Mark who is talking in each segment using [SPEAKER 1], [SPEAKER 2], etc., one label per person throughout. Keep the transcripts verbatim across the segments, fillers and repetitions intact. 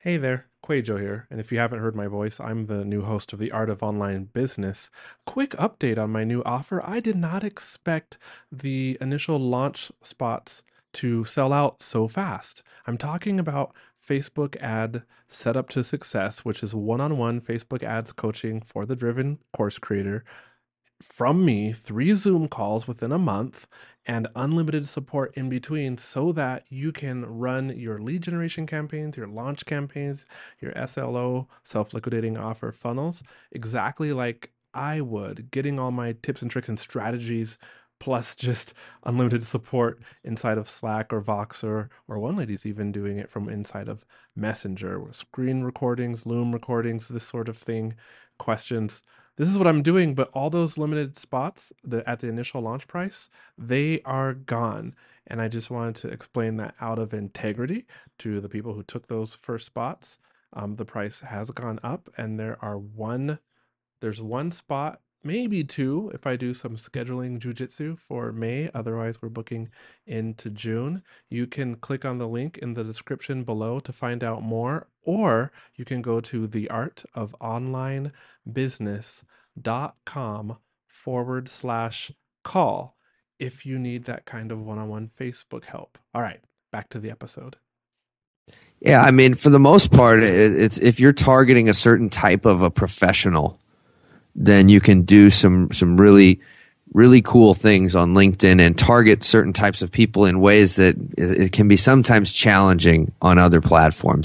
[SPEAKER 1] Hey there, Quajo here, and if you haven't heard my voice, I'm the new host of The Art of Online Business. Quick update on my new offer. I did not expect the initial launch spots to sell out so fast. I'm talking about Facebook ad setup to success, which is one-on-one Facebook ads coaching for the driven course creator from me, three Zoom calls within a month, and unlimited support in between so that you can run your lead generation campaigns, your launch campaigns, your S L O, self liquidating offer funnels, exactly like I would, getting all my tips and tricks and strategies. Plus, just unlimited support inside of Slack or Voxer, or one lady's even doing it from inside of Messenger, with screen recordings, Loom recordings, this sort of thing, questions. This is what I'm doing, but all those limited spots the, at the initial launch price, they are gone. And I just wanted to explain that out of integrity to the people who took those first spots. Um, the price has gone up, and there are one, there's one spot, maybe two, if I do some scheduling jujitsu for May. Otherwise, we're booking into June. You can click on the link in the description below to find out more, or you can go to the art of online business dot com forward slash call if you need that kind of one-on-one Facebook help. All right, back to the episode.
[SPEAKER 2] Yeah, I mean, for the most part, it, it's if you're targeting a certain type of a professional, then you can do some some really really cool things on LinkedIn and target certain types of people in ways that it, it can be sometimes challenging on other platforms.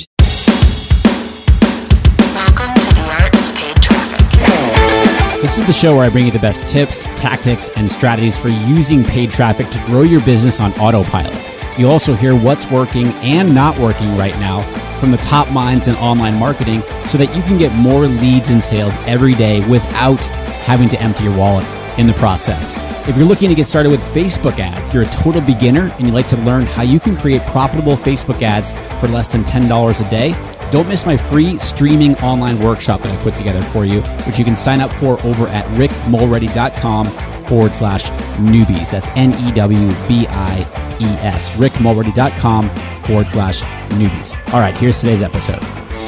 [SPEAKER 3] Welcome to the Art of Paid Traffic.
[SPEAKER 4] This is the show where I bring you the best tips, tactics, and strategies for using paid traffic to grow your business on autopilot. You'll also hear what's working and not working right now from the top minds in online marketing so that you can get more leads and sales every day without having to empty your wallet in the process. If you're looking to get started with Facebook ads, you're a total beginner and you'd like to learn how you can create profitable Facebook ads for less than ten dollars a day, don't miss my free streaming online workshop that I put together for you, which you can sign up for over at rickmulready.com forward slash newbies. That's N E W B I E S. rickmulready.com forward slash newbies. All right, here's today's episode.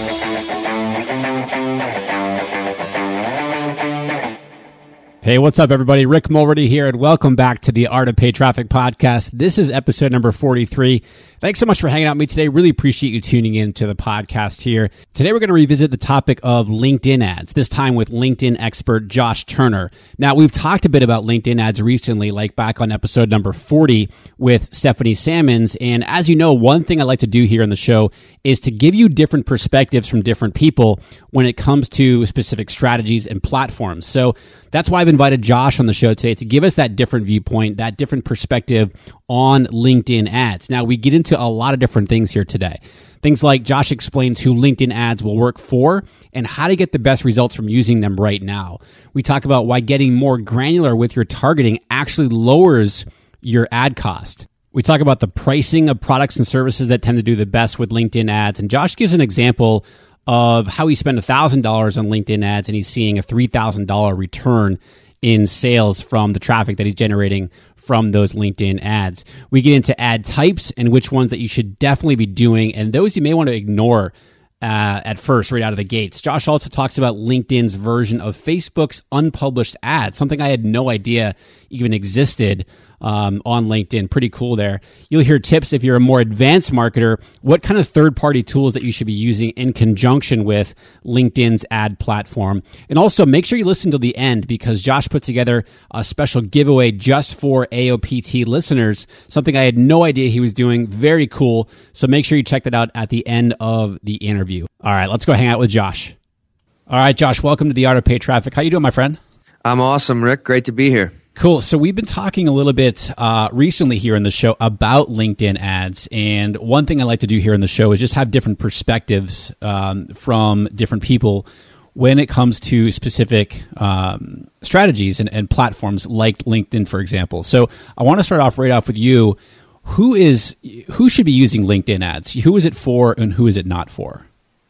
[SPEAKER 4] Hey, what's up, everybody? Rick Mulready here, and welcome back to the Art of Paid Traffic podcast. This is episode number forty-three. Thanks so much for hanging out with me today. Really appreciate you tuning in to the podcast here. Today, we're going to revisit the topic of LinkedIn ads, this time with LinkedIn expert Josh Turner. Now, we've talked a bit about LinkedIn ads recently, like back on episode number forty with Stephanie Sammons. And as you know, one thing I like to do here on the show is to give you different perspectives from different people when it comes to specific strategies and platforms. So that's why I've invited Josh on the show today to give us that different viewpoint, that different perspective on LinkedIn ads. Now, we get into a lot of different things here today. Things like Josh explains who LinkedIn ads will work for and how to get the best results from using them right now. We talk about why getting more granular with your targeting actually lowers your ad cost. We talk about the pricing of products and services that tend to do the best with LinkedIn ads. And Josh gives an example of how he spent one thousand dollars on LinkedIn ads and he's seeing a three thousand dollars return in sales from the traffic that he's generating from those LinkedIn ads. We get into ad types and which ones that you should definitely be doing and those you may want to ignore uh, at first, right out of the gates. Josh also talks about LinkedIn's version of Facebook's unpublished ads, something I had no idea even existed Um, on LinkedIn. Pretty cool there. You'll hear tips if you're a more advanced marketer, what kind of third-party tools that you should be using in conjunction with LinkedIn's ad platform. And also make sure you listen to the end because Josh put together a special giveaway just for A O P T listeners, something I had no idea he was doing. Very cool. So make sure you check that out at the end of the interview. All right, let's go hang out with Josh. All right, Josh, welcome to the Art of Paid Traffic. How you doing, my friend?
[SPEAKER 2] I'm awesome, Rick. Great to be here.
[SPEAKER 4] Cool. So we've been talking a little bit uh, recently here in the show about LinkedIn ads. And one thing I like to do here in the show is just have different perspectives um, from different people when it comes to specific um, strategies and, and platforms like LinkedIn, for example. So I want to start off right off with you. Who is who should be using LinkedIn ads? Who is it for and who is it not for?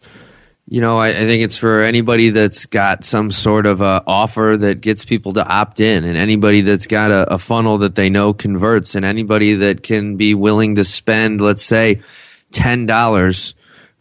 [SPEAKER 2] You know, I, I think it's for anybody that's got some sort of a offer that gets people to opt in, and anybody that's got a, a funnel that they know converts, and anybody that can be willing to spend, let's say, ten dollars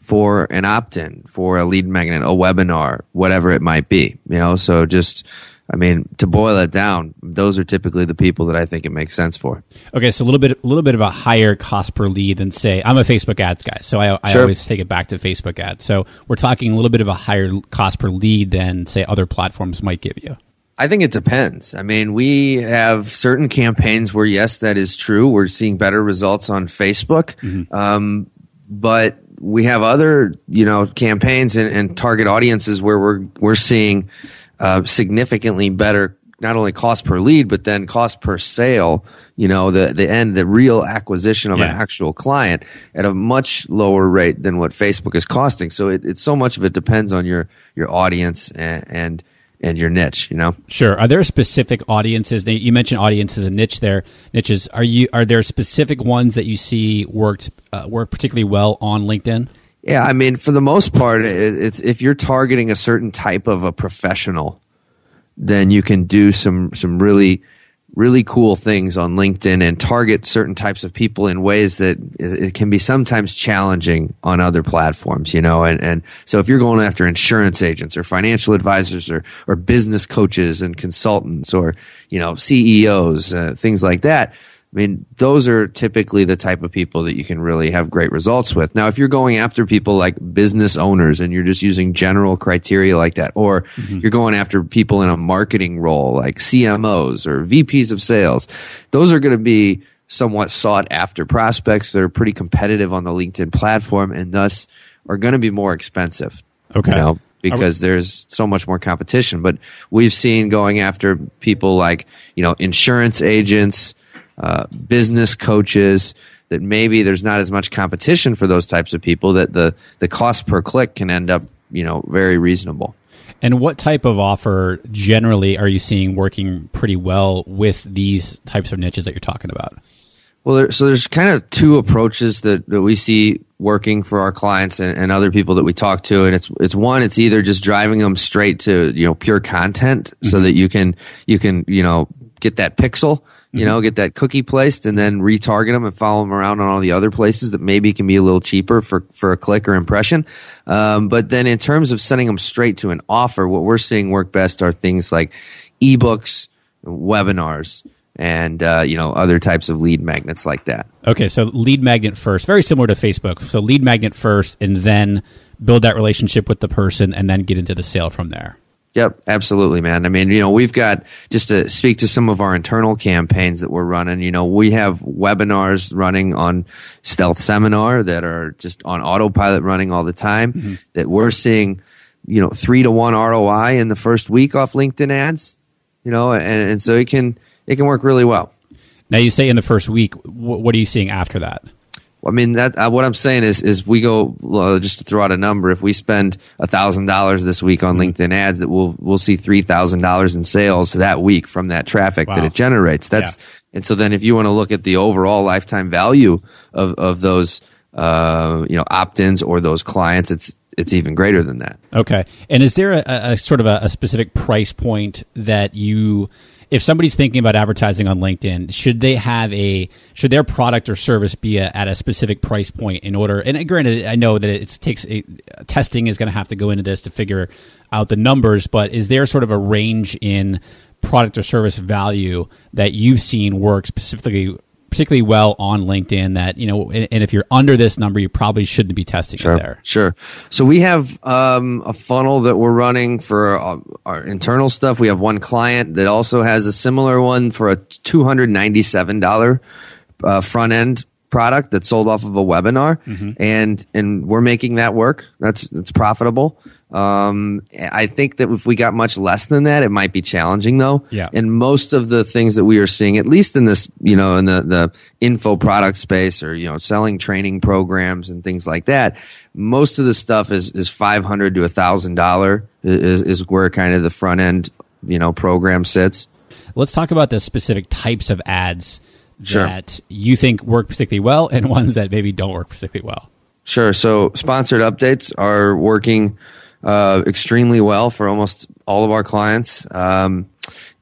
[SPEAKER 2] for an opt-in, for a lead magnet, a webinar, whatever it might be. You know, so just, I mean, to boil it down, those are typically the people that I think it makes sense for.
[SPEAKER 4] Okay, so a little bit, a little bit of a higher cost per lead than, say, I'm a Facebook ads guy, so I, I
[SPEAKER 2] Sure.
[SPEAKER 4] always take it back to Facebook ads. So we're talking a little bit of a higher cost per lead than, say, other platforms might give you.
[SPEAKER 2] I think it depends. I mean, we have certain campaigns where, yes, that is true. We're seeing better results on Facebook.
[SPEAKER 4] Mm-hmm.
[SPEAKER 2] Um, but we have other, you know, campaigns and, and target audiences where we're, we're seeing uh, significantly better, not only cost per lead, but then cost per sale, you know, the, the end, the real acquisition of
[SPEAKER 4] Yeah.
[SPEAKER 2] an actual client at a much lower rate than what Facebook is costing. So it, it's so much of it depends on your, your audience and, and and your niche, you know?
[SPEAKER 4] Sure. Are there specific audiences? Now, you mentioned audiences and niche there. Niches. Are you? Are there specific ones that you see worked uh, work particularly well on LinkedIn?
[SPEAKER 2] Yeah, I mean, for the most part, it, it's if you're targeting a certain type of a professional, then you can do some some really really cool things on LinkedIn and target certain types of people in ways that it, it can be sometimes challenging on other platforms, you know, and, and so if you're going after insurance agents or financial advisors or, or business coaches and consultants or, you know, C E Os, uh, things like that, I mean, those are typically the type of people that you can really have great results with. Now, if you're going after people like business owners and you're just using general criteria like that, or mm-hmm. you're going after people in a marketing role like C M Os or V Ps of sales, those are going to be somewhat sought after prospects that are pretty competitive on the LinkedIn platform and thus are going to be more expensive.
[SPEAKER 4] Okay.
[SPEAKER 2] You know, because there's so much more competition. But we've seen going after people like, you know, insurance agents, Uh, business coaches, that maybe there's not as much competition for those types of people, that the, the cost per click can end up, you know, very reasonable.
[SPEAKER 4] And what type of offer generally are you seeing working pretty well with these types of niches that you're talking about?
[SPEAKER 2] Well, there, so there's kind of two approaches that, that we see working for our clients and, and other people that we talk to. And it's, it's one, it's either just driving them straight to, you know, pure content mm-hmm. so that you can, you can, you know, get that pixel, you know, get that cookie placed and then retarget them and follow them around on all the other places that maybe can be a little cheaper for, for a click or impression. Um, but then in terms of sending them straight to an offer, what we're seeing work best are things like ebooks, webinars, and, uh, you know, other types of lead magnets like that.
[SPEAKER 4] Okay. So lead magnet first, very similar to Facebook. So lead magnet first and then build that relationship with the person and then get into the sale from there.
[SPEAKER 2] Yep, absolutely, man. I mean, you know, we've got, just to speak to some of our internal campaigns that we're running, you know, we have webinars running on Stealth Seminar that are just on autopilot running all the time, mm-hmm. that we're seeing, you know, three to one R O I in the first week off LinkedIn ads, you know, and, and so it can, it can work really well.
[SPEAKER 4] Now you say in the first week, wh- what are you seeing after that?
[SPEAKER 2] I mean, that uh, what I'm saying is, is we go uh, just to throw out a number. If we spend a thousand dollars this week on LinkedIn ads, that we'll we'll see three thousand dollars in sales that week from that traffic wow. that it generates. That's yeah. And so then, if you want to look at the overall lifetime value of of those, uh, you know, opt-ins or those clients, it's it's even greater than that.
[SPEAKER 4] Okay. And is there a, a sort of a, a specific price point that you? If somebody's thinking about advertising on LinkedIn, should they have a should their product or service be a, at a specific price point in order? And granted, I know that it takes a, testing is going to have to go into this to figure out the numbers. But is there sort of a range in product or service value that you've seen work specifically, particularly well on LinkedIn? That, you know, and, and if you're under this number, you probably shouldn't be testing
[SPEAKER 2] sure,
[SPEAKER 4] it there.
[SPEAKER 2] Sure. So we have um, a funnel that we're running for our, our internal stuff. We have one client that also has a similar one for a two hundred ninety-seven dollars uh, front end product that's sold off of a webinar, mm-hmm. and and we're making that work. That's that's profitable. Um, I think that if we got much less than that, it might be challenging though.
[SPEAKER 4] Yeah.
[SPEAKER 2] And most of the things that we are seeing, at least in this, you know, in the, the info product space or, you know, selling training programs and things like that, most of the stuff is, is five hundred to a thousand dollar is, is where kind of the front end, you know, program sits.
[SPEAKER 4] Let's talk about the specific types of ads
[SPEAKER 2] sure.
[SPEAKER 4] that you think work particularly well and ones that maybe don't work particularly well.
[SPEAKER 2] Sure. So sponsored updates are working uh, extremely well for almost all of our clients. Um,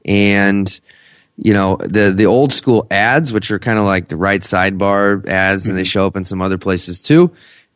[SPEAKER 2] and, you know, the, the old school ads, which are kind of like the right sidebar ads, mm-hmm. and they show up in some other places too.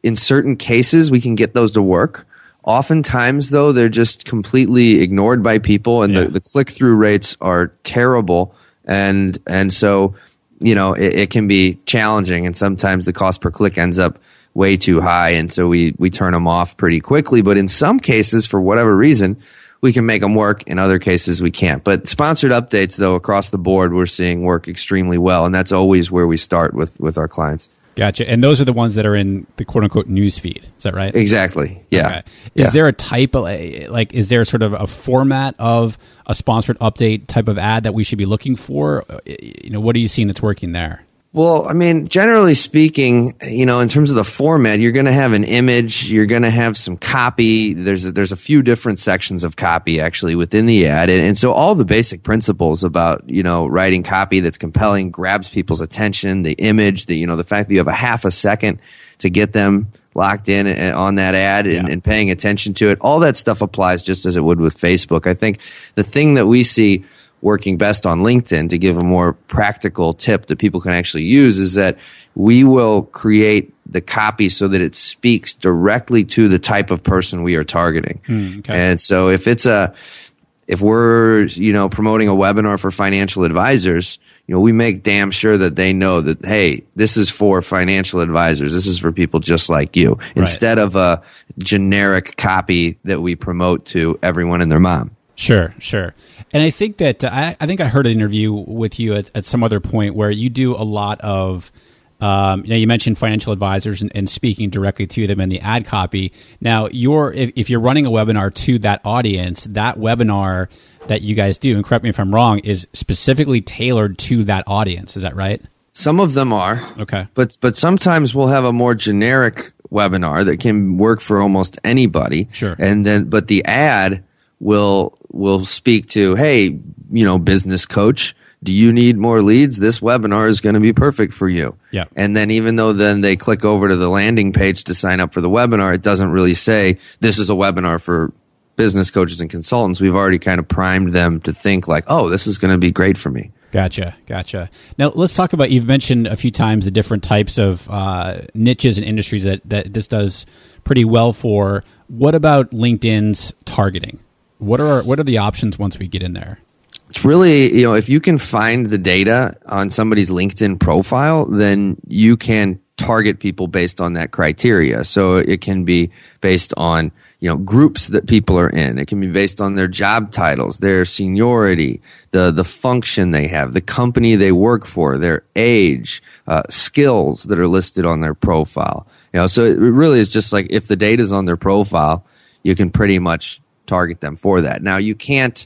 [SPEAKER 2] in certain cases, we can get those to work. Oftentimes, though, they're just completely ignored by people, and
[SPEAKER 4] Yeah.
[SPEAKER 2] the, the click-through rates are terrible. And and so, you know, it, it can be challenging, and sometimes the cost per click ends up way too high, and so we we turn them off pretty quickly. But in some cases, for whatever reason, we can make them work. In other cases, we can't. But sponsored updates, though, across the board, we're seeing work extremely well, and that's always where we start with with our clients.
[SPEAKER 4] Gotcha. And those are the ones that are in the quote unquote news feed. Is that right?
[SPEAKER 2] Exactly. Yeah.
[SPEAKER 4] Okay. Is
[SPEAKER 2] Yeah.
[SPEAKER 4] there a type of, like, is there sort of a format of a sponsored update type of ad that we should be looking for? You know, what are you seeing that's working there?
[SPEAKER 2] Well, I mean, generally speaking, you know, in terms of the format, you're going to have an image, you're going to have some copy. There's a, there's a few different sections of copy actually within the ad, and, and so all the basic principles about, you know, writing copy that's compelling, grabs people's attention, the image, the you know, the fact that you have a half a second to get them locked in on that ad and,
[SPEAKER 4] Yeah.
[SPEAKER 2] and paying attention to it. All that stuff applies just as it would with Facebook. I think the thing that we see working best on LinkedIn, to give a more practical tip that people can actually use, is that we will create the copy so that it speaks directly to the type of person we are targeting.
[SPEAKER 4] Mm, okay.
[SPEAKER 2] And so if it's a, if we're, you know, promoting a webinar for financial advisors, you know, we make damn sure that they know that, hey, this is for financial advisors. This is for people just like you, instead of a generic copy that we promote to everyone and their mom.
[SPEAKER 4] Sure, sure. And I think that uh, I, I think I heard an interview with you at, at some other point where you do a lot of, um, you know, you mentioned financial advisors and, and speaking directly to them in the ad copy. Now, you're if, if you're running a webinar to that audience, that webinar that you guys do, and correct me if I'm wrong, is specifically tailored to that audience. Is that right?
[SPEAKER 2] Some of them are.
[SPEAKER 4] Okay.
[SPEAKER 2] But but sometimes we'll have a more generic webinar that can work for almost anybody.
[SPEAKER 4] Sure.
[SPEAKER 2] And then but the ad will will speak to, hey, you know, business coach, do you need more leads? This webinar is going to be perfect for you.
[SPEAKER 4] Yeah.
[SPEAKER 2] And then even though then they click over to the landing page to sign up for the webinar, it doesn't really say this is a webinar for business coaches and consultants. We've already kind of primed them to think like, oh, this is going to be great for me.
[SPEAKER 4] Gotcha, gotcha. Now let's talk about, you've mentioned a few times the different types of uh, niches and industries that, that this does pretty well for. What about LinkedIn's targeting? What are what are the options once we get in there?
[SPEAKER 2] It's really, you know, if you can find the data on somebody's LinkedIn profile, then you can target people based on that criteria. So it can be based on, you know, groups that people are in. It can be based on their job titles, their seniority, the the function they have, the company they work for, their age, uh, skills that are listed on their profile. You know, so it really is just like if the data is on their profile, you can pretty much target them for that. Now you can't,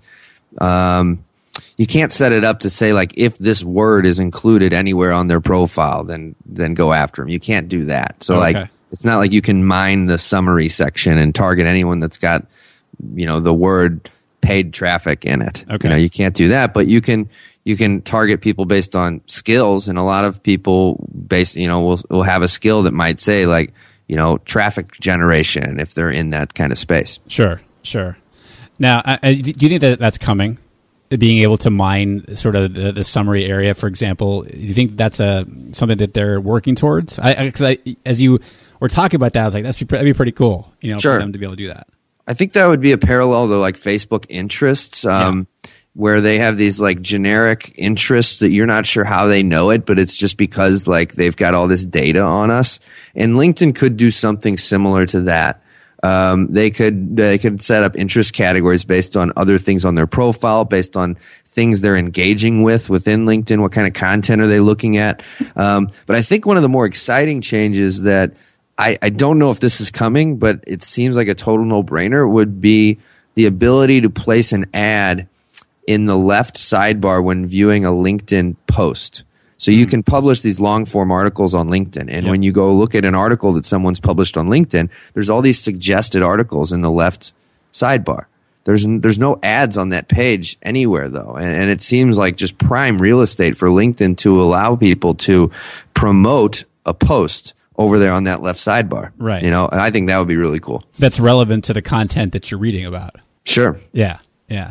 [SPEAKER 2] um, you can't set it up to say like if this word is included anywhere on their profile, then then go after them. You can't do that. So
[SPEAKER 4] Okay.
[SPEAKER 2] like it's not like you can mine the summary section and target anyone that's got, you know, the word paid traffic in it.
[SPEAKER 4] Okay.
[SPEAKER 2] You know, you can't do that, but you can you can target people based on skills, and a lot of people based, you know, will will have a skill that might say like, you know, traffic generation if they're in that kind of space.
[SPEAKER 4] Sure, sure. Now, I, I, do you think that that's coming? Being able to mine sort of the, the summary area, for example, do you think that's a something that they're working towards? I, because I, I, as you were talking about that, I was like, that's that'd be pretty cool, you know,
[SPEAKER 2] Sure.
[SPEAKER 4] for them to be able to do that.
[SPEAKER 2] I think that would be a parallel to like Facebook interests, um, where they have these like generic interests that you're not sure how they know it, but it's just because like they've got all this data on us. And LinkedIn could do something similar to that. Um, they could they could set up interest categories based on other things on their profile, based on things they're engaging with within LinkedIn. What kind of content are they looking at? Um, but I think one of the more exciting changes that I, I don't know if this is coming, but it seems like a total no-brainer would be the ability to place an ad in the left sidebar when viewing a LinkedIn post. So you can publish these long-form articles on LinkedIn. And
[SPEAKER 4] Yep.
[SPEAKER 2] when you go look at an article that someone's published on LinkedIn, there's all these suggested articles in the left sidebar. There's there's no ads on that page anywhere, though. And, and it seems like just prime real estate for LinkedIn to allow people to promote a post over there on that left sidebar.
[SPEAKER 4] Right.
[SPEAKER 2] You know, and I think that would be really cool.
[SPEAKER 4] That's relevant to the content that you're reading about.
[SPEAKER 2] Sure.
[SPEAKER 4] Yeah, yeah.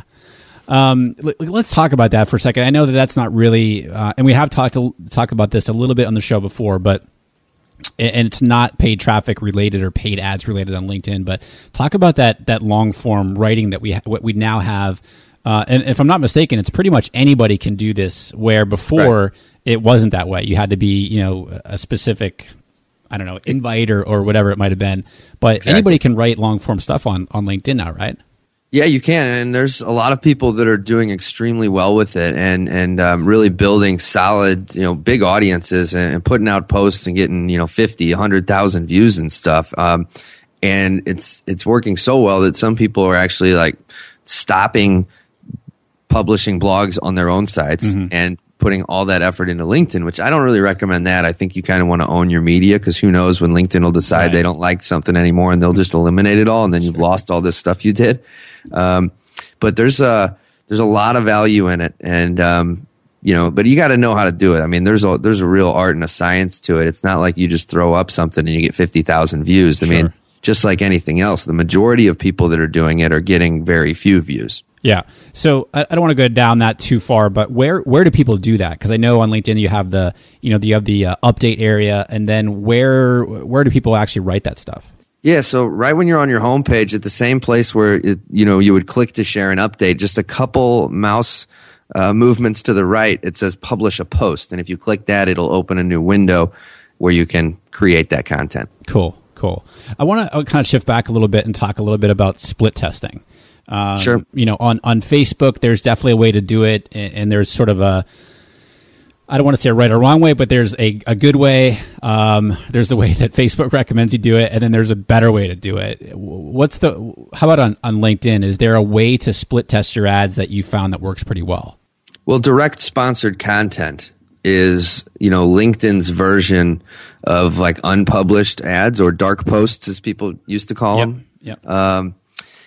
[SPEAKER 4] Um, l- let's talk about that for a second. I know that that's not really, uh, and we have talked to, talk about this a little bit on the show before, but and it's not paid traffic related or paid ads related on LinkedIn, but talk about that that long form writing that we ha- what we now have. Uh, and if I'm not mistaken, it's pretty much anybody can do this. Where before
[SPEAKER 2] Right.
[SPEAKER 4] it wasn't that way. You had to be, you know, a specific, I don't know, invite or, or whatever it might have been. But
[SPEAKER 2] Exactly.
[SPEAKER 4] anybody can write long form stuff on on LinkedIn now, right?
[SPEAKER 2] Yeah, you can, and there's a lot of people that are doing extremely well with it, and and um, really building solid, you know, big audiences, and, and putting out posts and getting, you know, fifty, a hundred thousand views and stuff. Um, and it's it's working so well that some people are actually like stopping publishing blogs on their own sites
[SPEAKER 4] Mm-hmm.
[SPEAKER 2] and putting all that effort into LinkedIn, which I don't really recommend that. I think you kind of want to own your media, because who knows when LinkedIn will decide
[SPEAKER 4] Right.
[SPEAKER 2] they don't like something anymore and they'll just eliminate it all, and then you've lost all this stuff you did. Um, but there's a there's a lot of value in it, and um, you know, but you got to know how to do it. I mean, there's a there's a real art and a science to it. It's not like you just throw up something and you get fifty thousand views. I
[SPEAKER 4] Sure.
[SPEAKER 2] mean, just like anything else, the majority of people that are doing it are getting very few views.
[SPEAKER 4] Yeah. So I, I don't want to go down that too far, but where where do people do that? Because I know on LinkedIn you have the you know you have the uh, update area, and then where where do people actually write that stuff?
[SPEAKER 2] Yeah, so right when you're on your homepage, at the same place where it, you know you would click to share an update, just a couple mouse uh, movements to the right, it says publish a post, and if you click that, it'll open a new window where you can create that content.
[SPEAKER 4] Cool, cool. I want to kind of shift back a little bit and talk a little bit about split testing. Um,
[SPEAKER 2] Sure.
[SPEAKER 4] You know, on on Facebook, there's definitely a way to do it, and, and there's sort of a I don't want to say a right or wrong way, but there's a, a good way. Um, there's the way that Facebook recommends you do it, and then there's a better way to do it. What's the? How about on, on LinkedIn? Is there a way to split test your ads that you found that works pretty well?
[SPEAKER 2] Well, direct sponsored content is, you know, LinkedIn's version of like unpublished ads, or dark posts, as people used to call them.
[SPEAKER 4] Yep.
[SPEAKER 2] Um,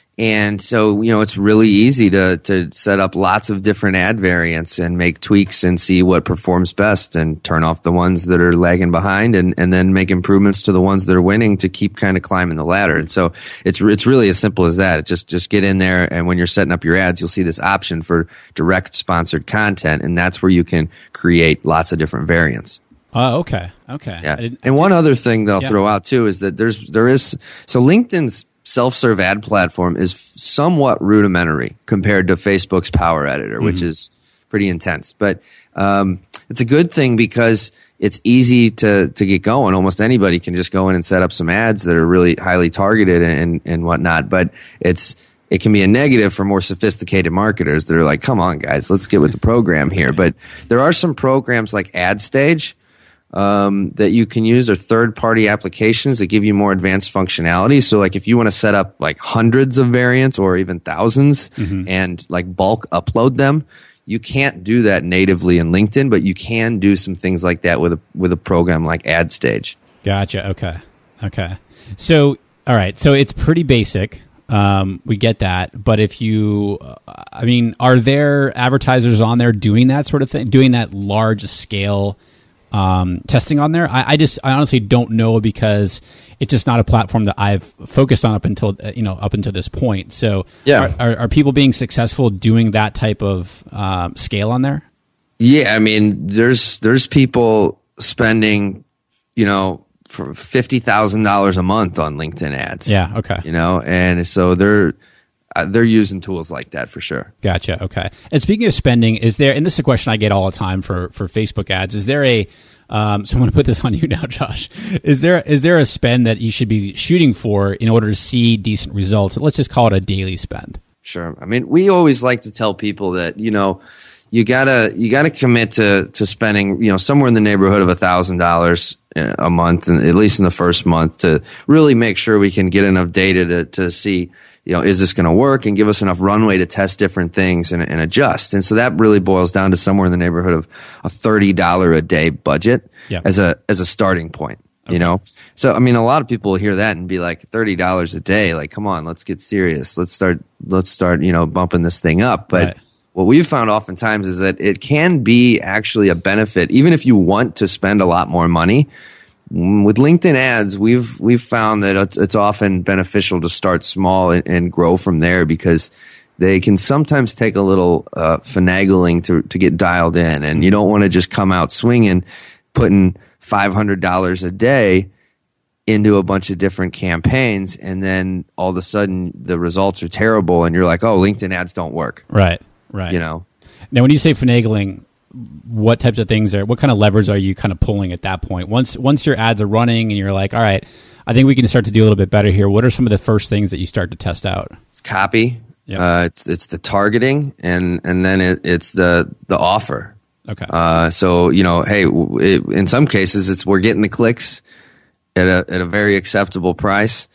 [SPEAKER 2] and so, you know, it's really easy to to set up lots of different ad variants and make tweaks and see what performs best, and turn off the ones that are lagging behind, and, and then make improvements to the ones that are winning to keep kind of climbing the ladder. And so it's it's really as simple as that. Just just get in there, and when you're setting up your ads, you'll see this option for direct sponsored content, and that's where you can create lots of different variants.
[SPEAKER 4] Oh, okay, okay.
[SPEAKER 2] Yeah.
[SPEAKER 4] I didn't-
[SPEAKER 2] And one other thing that I'll
[SPEAKER 4] Yeah.
[SPEAKER 2] throw out too is that there's there is so LinkedIn's self-serve ad platform is somewhat rudimentary compared to Facebook's Power Editor, which is pretty intense. But um, it's a good thing because it's easy to to get going. Almost anybody can just go in and set up some ads that are really highly targeted and and whatnot. But it's it can be a negative for more sophisticated marketers that are like, come on, guys, let's get with the program here. But there are some programs like AdStage um, that you can use, or third-party applications that give you more advanced functionality. So, like, if you want to set up like hundreds of variants or even thousands and like bulk upload them, you can't do that natively in LinkedIn, but you can do some things like that with a with a program like AdStage.
[SPEAKER 4] Gotcha. Okay. Okay. So, all right. So it's pretty basic. Um, we get that. But if you, uh, I mean, are there advertisers on there doing that sort of thing, doing that large scale um, testing on there? I, I just, I honestly don't know, because it's just not a platform that I've focused on up until, uh, you know, up until this point. So
[SPEAKER 2] Yeah.
[SPEAKER 4] are, are, are people being successful doing that type of um, scale on there?
[SPEAKER 2] Yeah, I mean, there's there's people spending, you know, for fifty thousand dollars a month on LinkedIn ads.
[SPEAKER 4] Yeah. Okay.
[SPEAKER 2] You know, and so they're uh, they're using tools like that for sure.
[SPEAKER 4] Gotcha. Okay. And speaking of spending, is there, and this is a question I get all the time for, for Facebook ads, is there a, um, so I'm going to put this on you now, Josh. Is there, is there a spend that you should be shooting for in order to see decent results? Let's just call it a daily spend.
[SPEAKER 2] Sure. I mean, we always like to tell people that, you know, you gotta you gotta commit to to spending, you know, somewhere in the neighborhood of a thousand dollars a month, and at least in the first month, to really make sure we can get enough data to to see, you know, is this going to work, and give us enough runway to test different things and, and adjust. And so that really boils down to somewhere in the neighborhood of a thirty dollars a day budget
[SPEAKER 4] Yeah.
[SPEAKER 2] as a as a starting point. You know, so I mean, a lot of people will hear that and be like, thirty dollars a day, like, come on, let's get serious. Let's start, let's start, you know, bumping this thing up. But
[SPEAKER 4] Right.
[SPEAKER 2] what we've found oftentimes is that it can be actually a benefit, even if you want to spend a lot more money. With LinkedIn ads, we've we've found that it's, it's often beneficial to start small and, and grow from there, because they can sometimes take a little uh, finagling to to get dialed in, and you don't want to just come out swinging, putting five hundred dollars a day into a bunch of different campaigns, and then all of a sudden the results are terrible, and you're like, oh, LinkedIn ads don't work.
[SPEAKER 4] Right, right.
[SPEAKER 2] You know.
[SPEAKER 4] Now, when you say finagling, what types of things are, what kind of levers are you kind of pulling at that point? Once once your ads are running and you're like, all right, I think we can start to do a little bit better here. What are some of the first things that you start to test out?
[SPEAKER 2] It's copy.
[SPEAKER 4] Yep.
[SPEAKER 2] Uh, it's it's the targeting, and and then it, it's the the offer.
[SPEAKER 4] Okay.
[SPEAKER 2] Uh, so you know, hey, w- it, in some cases, it's we're getting the clicks at a at a very acceptable price,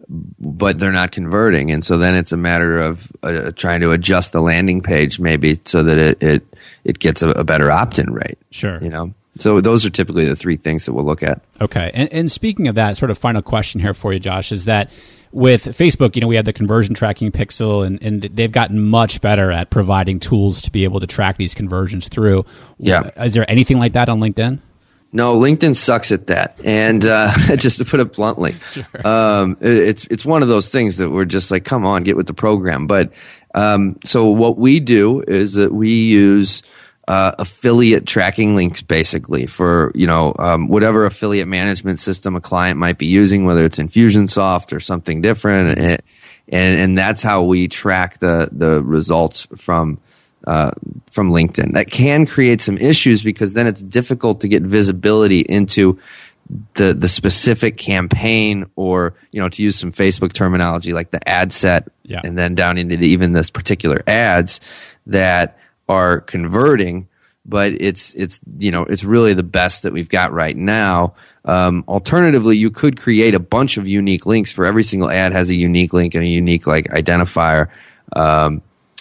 [SPEAKER 2] but they're not converting, and so then it's a matter of uh, trying to adjust the landing page maybe so that it it, it gets a, a better opt-in rate.
[SPEAKER 4] Sure.
[SPEAKER 2] You know, so those are typically the three things that we'll look at.
[SPEAKER 4] Okay. And, and speaking of that, sort of final question here for you, Josh, is that with Facebook, you know, we have the conversion tracking pixel, and, and they've gotten much better at providing tools to be able to track these conversions through.
[SPEAKER 2] Yeah.
[SPEAKER 4] Is there anything like that on LinkedIn?
[SPEAKER 2] No, LinkedIn sucks at that, and uh, just to put it bluntly,
[SPEAKER 4] Sure.
[SPEAKER 2] um, it, it's it's one of those things that we're just like, come on, get with the program. But um, so what we do is that we use uh, affiliate tracking links, basically for you know um, whatever affiliate management system a client might be using, whether it's Infusionsoft or something different, and and, and that's how we track the the results from. Uh, from LinkedIn. That can create some issues because then it's difficult to get visibility into the the specific campaign, or you know, to use some Facebook terminology like the ad set,
[SPEAKER 4] Yeah.
[SPEAKER 2] and then down into the, even this particular ads that are converting. But it's it's you know it's really the best that we've got right now. Um, alternatively, you could create a bunch of unique links. For every single ad has a unique link and a unique like identifier, um,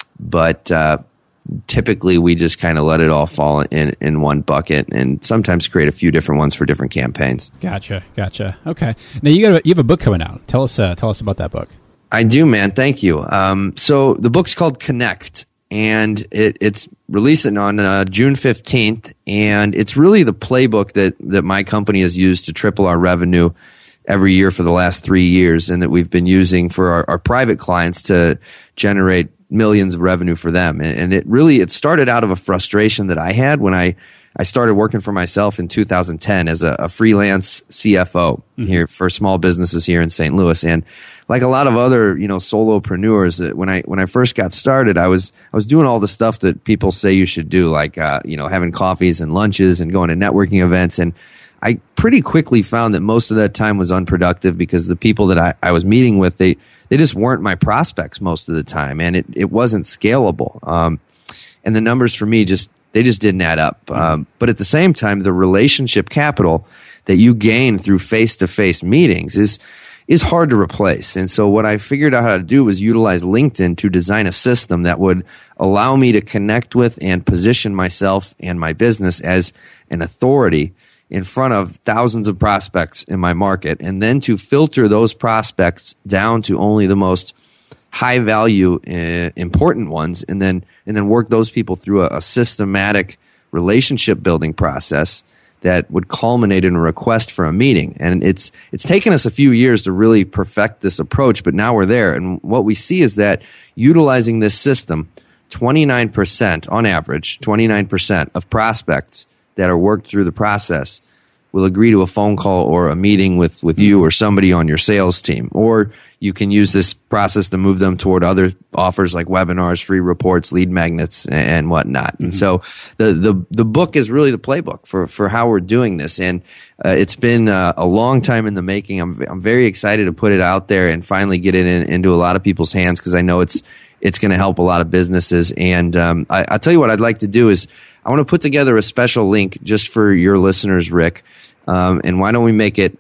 [SPEAKER 2] but uh, typically we just kind of let it all fall in, in one bucket, and sometimes create a few different ones for different campaigns.
[SPEAKER 4] Gotcha. Gotcha. Okay. Now you got a, you have a book coming out. Tell us uh, tell us about that book.
[SPEAKER 2] I do, man. Thank you. Um, so the book's called Connect, and it, it's releasing on uh, June fifteenth, and it's really the playbook that, that my company has used to triple our revenue every year for the last three years, and that we've been using for our, our private clients to generate millions of revenue for them. And it really, it started out of a frustration that I had when I, I started working for myself in two thousand ten as a, a freelance C F O mm-hmm. here for small businesses here in Saint Louis. And like a lot of other, you know, solopreneurs, when I, when I first got started, I was, I was doing all the stuff that people say you should do, like, uh, you know, having coffees and lunches and going to networking events. And I pretty quickly found that most of that time was unproductive because the people that I, I was meeting with, they, they just weren't my prospects most of the time, and it, it wasn't scalable. Um, and the numbers for me just, they just didn't add up. Um, but at the same time, the relationship capital that you gain through face-to-face meetings is, is hard to replace. And so what I figured out how to do was utilize LinkedIn to design a system that would allow me to connect with and position myself and my business as an authority in front of thousands of prospects in my market, and then to filter those prospects down to only the most high value, uh, important ones, and then and then work those people through a, a systematic relationship building process that would culminate in a request for a meeting. And it's it's taken us a few years to really perfect this approach, but now we're there. And what we see is that utilizing this system, twenty-nine percent on average, twenty-nine percent of prospects that are worked through the process will agree to a phone call or a meeting with, with you or somebody on your sales team. Or you can use this process to move them toward other offers like webinars, free reports, lead magnets, and whatnot. Mm-hmm. And so the, the, the book is really the playbook for, for how we're doing this. And uh, it's been uh, a long time in the making. I'm, I'm very excited to put it out there and finally get it in, into a lot of people's hands, because I know it's, it's going to help a lot of businesses. And um, I, I'll tell you what I'd like to do is I want to put together a special link just for your listeners, Rick. Um, and why don't we make it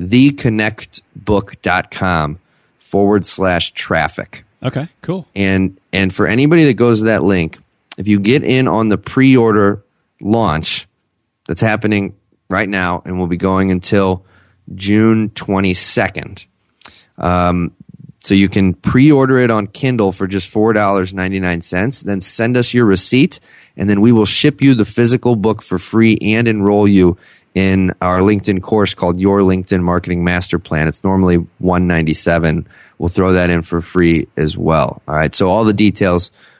[SPEAKER 2] theconnectbook.com forward slash traffic.
[SPEAKER 4] Okay, cool.
[SPEAKER 2] And and for anybody that goes to that link, if you get in on the pre-order launch that's happening right now and will be going until June twenty-second, um, so you can pre-order it on Kindle for just four dollars and ninety-nine cents. Then send us your receipt, and then we will ship you the physical book for free and enroll you in our LinkedIn course called Your LinkedIn Marketing Master Plan. It's normally one hundred ninety-seven dollars. We'll throw that in for free as well. All right. So all the details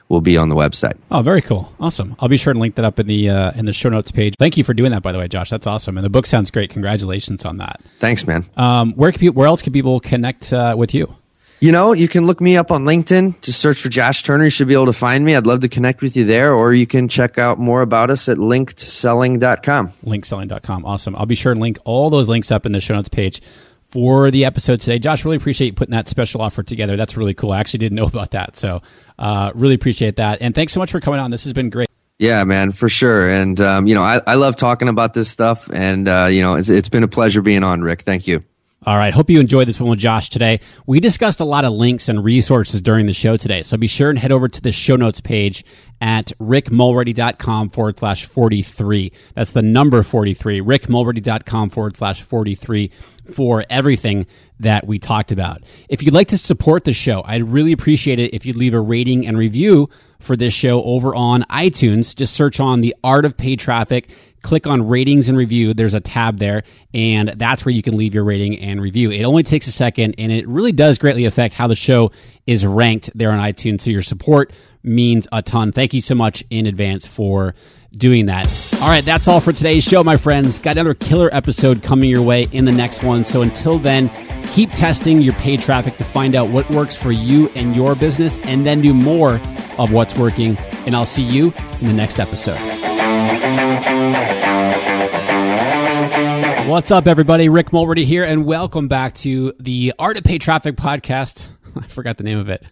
[SPEAKER 2] will be on the website.
[SPEAKER 4] Oh, very cool. Awesome. I'll be sure to link that up in the uh, in the show notes page. Thank you for doing that, by the way, Josh. That's awesome. And the book sounds great. Congratulations on that.
[SPEAKER 2] Thanks, man.
[SPEAKER 4] Um, where can people, where else can people connect uh, with you?
[SPEAKER 2] You know, you can look me up on LinkedIn. Just search for Josh Turner. You should be able to find me. I'd love to connect with you there. Or you can check out more about us at linked selling dot com.
[SPEAKER 4] link selling dot com. Awesome. I'll be sure to link all those links up in the show notes page for the episode today. Josh, really appreciate you putting that special offer together. That's really cool. I actually didn't know about that. So uh, really appreciate that. And thanks so much for coming on. This has been great.
[SPEAKER 2] Yeah, man, for sure. And, um, you know, I, I love talking about this stuff. And, uh, you know, it's, it's been a pleasure being on, Rick. Thank you.
[SPEAKER 4] All right. Hope you enjoyed this one with Josh today. We discussed a lot of links and resources during the show today. So be sure and head over to the show notes page at rickmulready.com forward slash 43. That's the number forty-three, rickmulready.com forward slash 43 for everything that we talked about. If you'd like to support the show, I'd really appreciate it if you'd leave a rating and review for this show over on iTunes. Just search on The Art of Paid Traffic. Click on ratings and review. There's a tab there, and that's where you can leave your rating and review. It only takes a second, and it really does greatly affect how the show is ranked there on iTunes. So your support means a ton. Thank you so much in advance for doing that. All right, that's all for today's show, my friends. Got another killer episode coming your way in the next one. So until then, keep testing your paid traffic to find out what works for you and your business, and then do more of what's working. And I'll see you in the next episode. What's up, everybody? Rick Mulready here, and welcome back to the Art of Paid Traffic podcast. I forgot the name of it.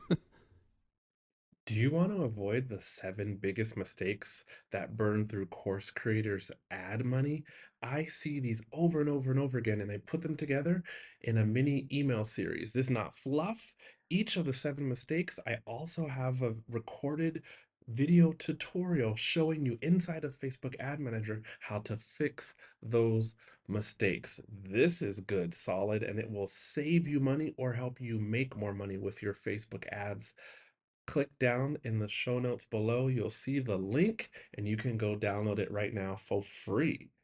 [SPEAKER 1] Do you want to avoid the seven biggest mistakes that burn through course creators' ad money? I see these over and over and over again, and I put them together in a mini email series. This is not fluff. Each of the seven mistakes, I also have a recorded video tutorial showing you inside of Facebook Ad Manager how to fix those mistakes. This is good, solid, and it will save you money or help you make more money with your Facebook ads. Click down in the show notes below. You'll see the link, and you can go download it right now for free.